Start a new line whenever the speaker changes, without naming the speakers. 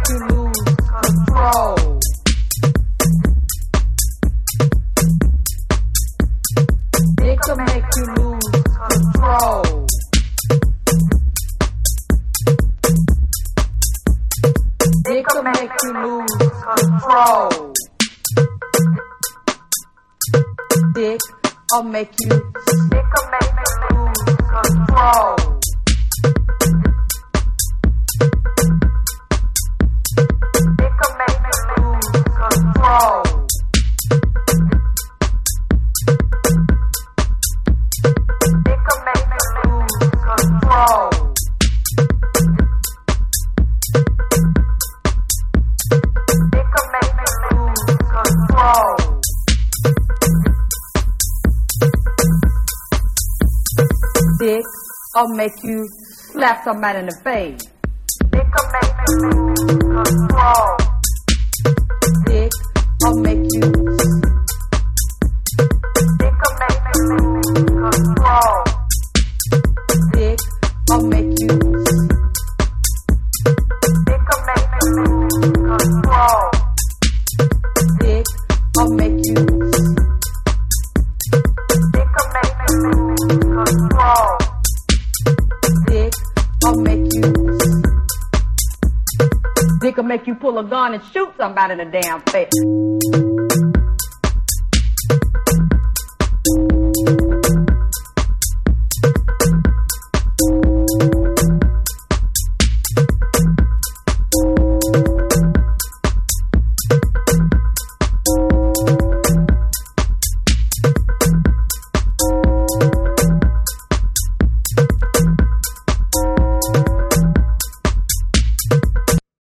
you lose control. Dick will make you lose control. Dick will make you lose control. Dick will make you lose control. Dick will make you lose control. Dick will make you lose control. Dick will make you lose control. Dick will make you slap somebody in the face. Dick will make you lose control. Dick will make you. Dick will make you lose control. Dick will make you. Dick will make you lose control. Dick will make you. Dick will make you lose control. Dick will make you. Dick will make you pull a gun and shoot somebody in the damn face.